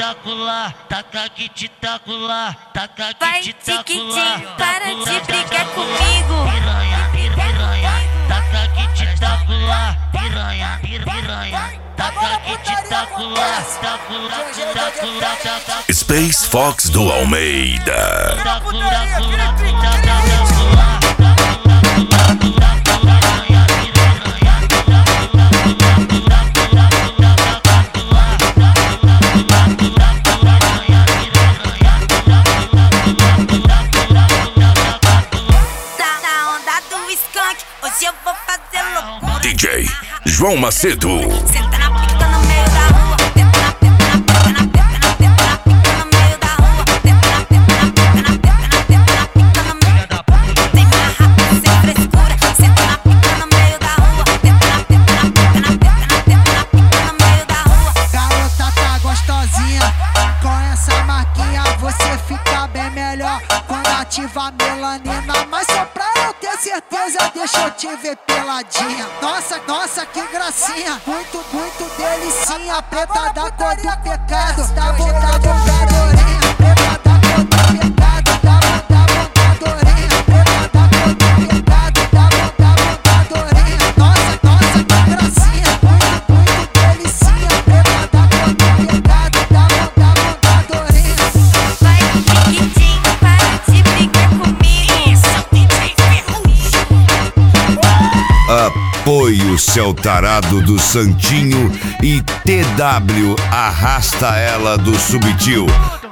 taco lá, taca que te taco lá, taca Vai, que te taco tiquitim, lá. para de brigar comigo. Piranha, piranha, taca que te taco lá, piranha, piranha, taca que te taco lá, taco lá, taco lá, taca. Space Fox do Almeida. Taco lá, taco lá, taco lá. Hoje eu vou fazer loucura. DJ João Macedo. Senta na pica no meio da rua. Senta na pica, na pica, na pica, na pica, na pica no meio da rua. Senta na pica, na pica, na pica, na pica, na pica no meio da rua. Tem mais rápido, sem frescura. Senta na pica no meio da rua. Senta na pica, na pica, na pica, na pica, na pica no meio da rua. Garota tá gostosinha, com essa marquinha você fica bem melhor quando ativa a melanina. Mas só pra eu ter certeza, deixa eu te ver peladinha. Nossa, nossa, que gracinha, muito, muito delicinha. Preta da cor do pecado, dá vontadorinha. Preta da cor do pecado, dá vontadorinha. Preta da cor do pecado, dá vontadorinha. Nossa, nossa, que gracinha, muito, muito delicinha. Preta da cor do pecado, dá vontadorinha. Vai, tiquitim, para de brigar comigo. Isso, DJ Ferrugem. Apoio seu tarado do Santinho e TW arrasta ela do Subtil.